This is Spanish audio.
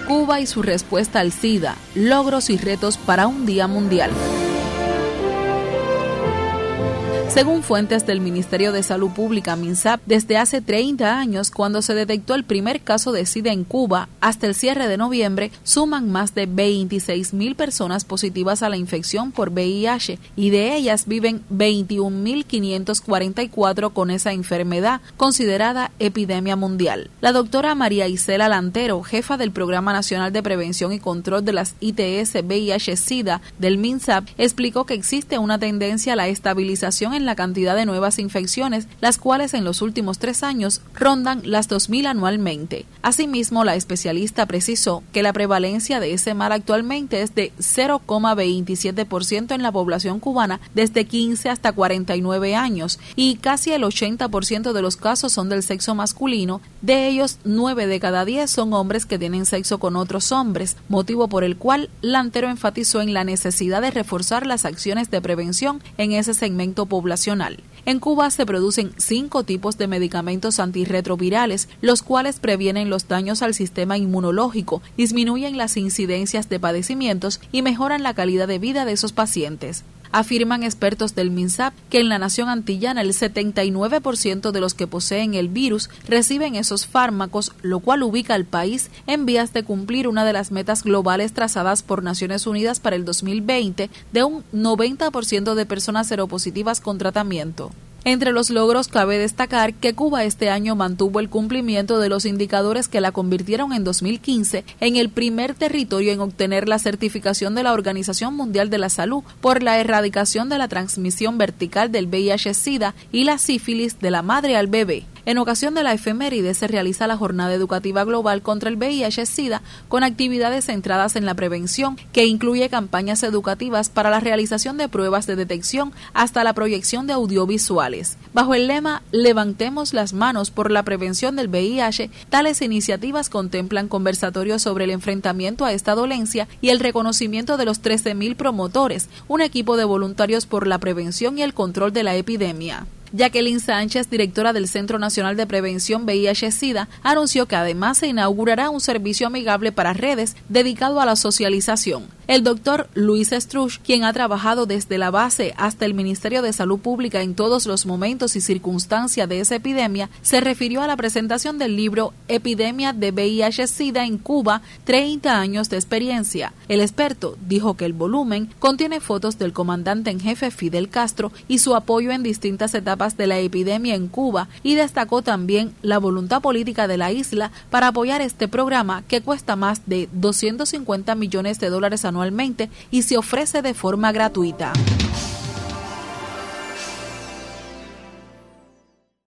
Cuba y su respuesta al SIDA, logros y retos para un Día Mundial. Según fuentes del Ministerio de Salud Pública, MINSAP, desde hace 30 años, cuando se detectó el primer caso de SIDA en Cuba, hasta el cierre de noviembre, suman más de 26.000 personas positivas a la infección por VIH y de ellas viven 21.544 con esa enfermedad, considerada epidemia mundial. La doctora María Isela Lantero, jefa del Programa Nacional de Prevención y Control de las ITS VIH-SIDA del MINSAP, explicó que existe una tendencia a la estabilización en la cantidad de nuevas infecciones, las cuales en los últimos 3 años rondan las 2.000 anualmente. Asimismo, la especialista precisó que la prevalencia de ese mal actualmente es de 0,27% en la población cubana desde 15 hasta 49 años y casi el 80% de los casos son del sexo masculino, de ellos 9 de cada 10 son hombres que tienen sexo con otros hombres, motivo por el cual Lantero enfatizó en la necesidad de reforzar las acciones de prevención en ese segmento poblacional. En Cuba se producen 5 tipos de medicamentos antirretrovirales, los cuales previenen los daños al sistema inmunológico, disminuyen las incidencias de padecimientos y mejoran la calidad de vida de esos pacientes. Afirman expertos del MINSAP que en la nación antillana el 79% de los que poseen el virus reciben esos fármacos, lo cual ubica al país en vías de cumplir una de las metas globales trazadas por Naciones Unidas para el 2020 de un 90% de personas seropositivas con tratamiento. Entre los logros cabe destacar que Cuba este año mantuvo el cumplimiento de los indicadores que la convirtieron en 2015 en el primer territorio en obtener la certificación de la Organización Mundial de la Salud por la erradicación de la transmisión vertical del VIH-Sida y la sífilis de la madre al bebé. En ocasión de la efeméride se realiza la Jornada Educativa Global contra el VIH-Sida con actividades centradas en la prevención que incluye campañas educativas para la realización de pruebas de detección hasta la proyección de audiovisuales. Bajo el lema Levantemos las manos por la prevención del VIH, tales iniciativas contemplan conversatorios sobre el enfrentamiento a esta dolencia y el reconocimiento de los 13.000 promotores, un equipo de voluntarios por la prevención y el control de la epidemia. Jacqueline Sánchez, directora del Centro Nacional de Prevención VIH-Sida, anunció que además se inaugurará un servicio amigable para redes dedicado a la socialización. El doctor Luis Estruch, quien ha trabajado desde la base hasta el Ministerio de Salud Pública en todos los momentos y circunstancias de esa epidemia, se refirió a la presentación del libro Epidemia de VIH-Sida en Cuba, 30 años de experiencia. El experto dijo que el volumen contiene fotos del comandante en jefe Fidel Castro y su apoyo en distintas etapas de la epidemia en Cuba y destacó también la voluntad política de la isla para apoyar este programa que cuesta más de $250 millones anualmente y se ofrece de forma gratuita.